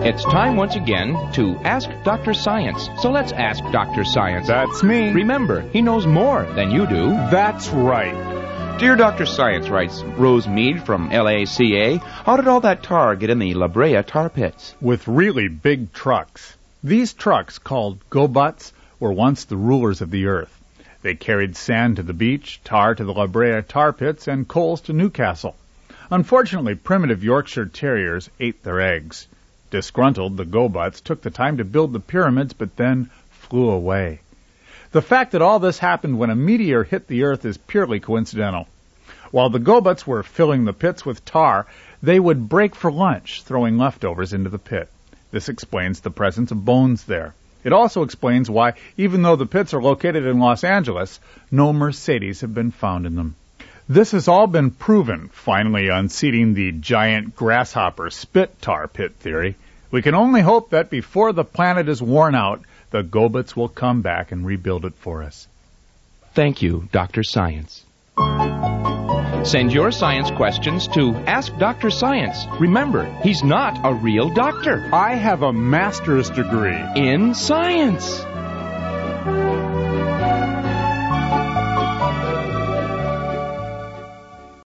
It's time once again to Ask Dr. Science. So let's ask Dr. Science. That's me. Remember, he knows more than you do. That's right. Dear Dr. Science, writes Rose Mead from LACA, how did all that tar get in the La Brea tar pits? With really big trucks. These trucks, called go-butts, were once the rulers of the earth. They carried sand to the beach, tar to the La Brea tar pits, and coals to Newcastle. Unfortunately, primitive Yorkshire Terriers ate their eggs. Disgruntled, the go-butts took the time to build the pyramids, but then flew away. The fact that all this happened when a meteor hit the earth is purely coincidental. While the go-butts were filling the pits with tar, they would break for lunch, throwing leftovers into the pit. This explains the presence of bones there. It also explains why, even though the pits are located in Los Angeles, no Mercedes have been found in them. This has all been proven, finally unseating the giant grasshopper spit tar pit theory. We can only hope that before the planet is worn out, the go-butts will come back and rebuild it for us. Thank you, Dr. Science. Send your science questions to Ask Dr. Science. Remember, he's not a real doctor. I have a master's degree In science.